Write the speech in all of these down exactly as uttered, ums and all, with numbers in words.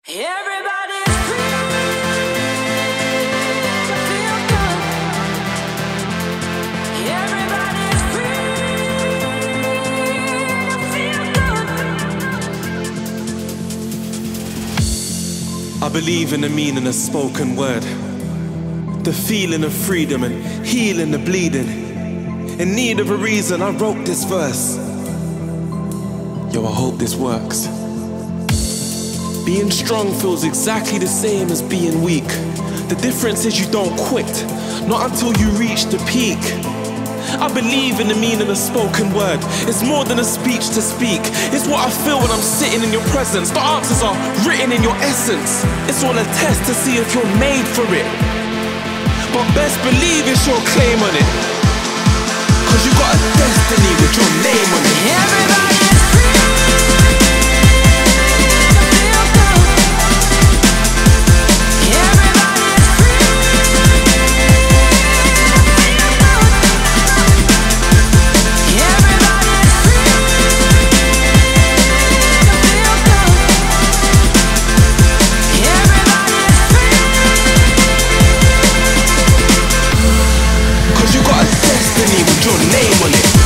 Everybody's free to feel good. Everybody's free to feel good. I believe in the meaning of spoken word, the feeling of freedom and healing the bleeding. In need of a reason, I wrote this verse. Yo, I hope this works. Being strong feels exactly the same as being weak. The difference is you don't quit, not until you reach the peak. I believe in the meaning of spoken word. It's more than a speech to speak. It's what I feel when I'm sitting in your presence. The answers are written in your essence. It's all a test to see if you're made for it. But best believe it's your claim on it, 'cause you got a destiny with your name on it. Everybody is free to feel good. Everybody is free to feel good. Everybody is free to feel good. Everybody is free. 'Cause you got a destiny with your name on it.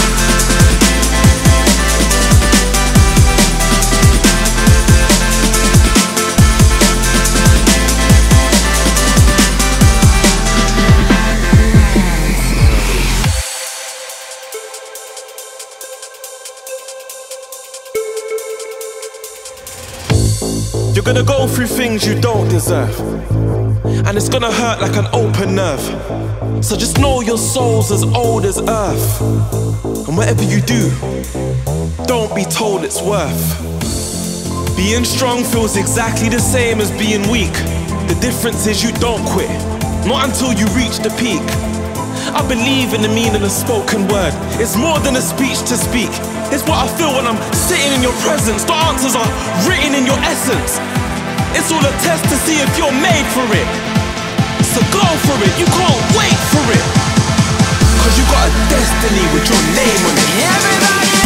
You're gonna go through things you don't deserve, and it's gonna hurt like an open nerve. So just know your soul's as old as earth, and whatever you do, don't be told it's worth. Being strong feels exactly the same as being weak. The difference is you don't quit, not until you reach the peak. I believe in the meaning of spoken word. It's more than a speech to speak. It's what I feel when I'm sitting in your presence. The answers are written in your essence. It's all a test to see if you're made for it. So go for it, you can't wait for it, 'cause you got a destiny with your name on it. Everybody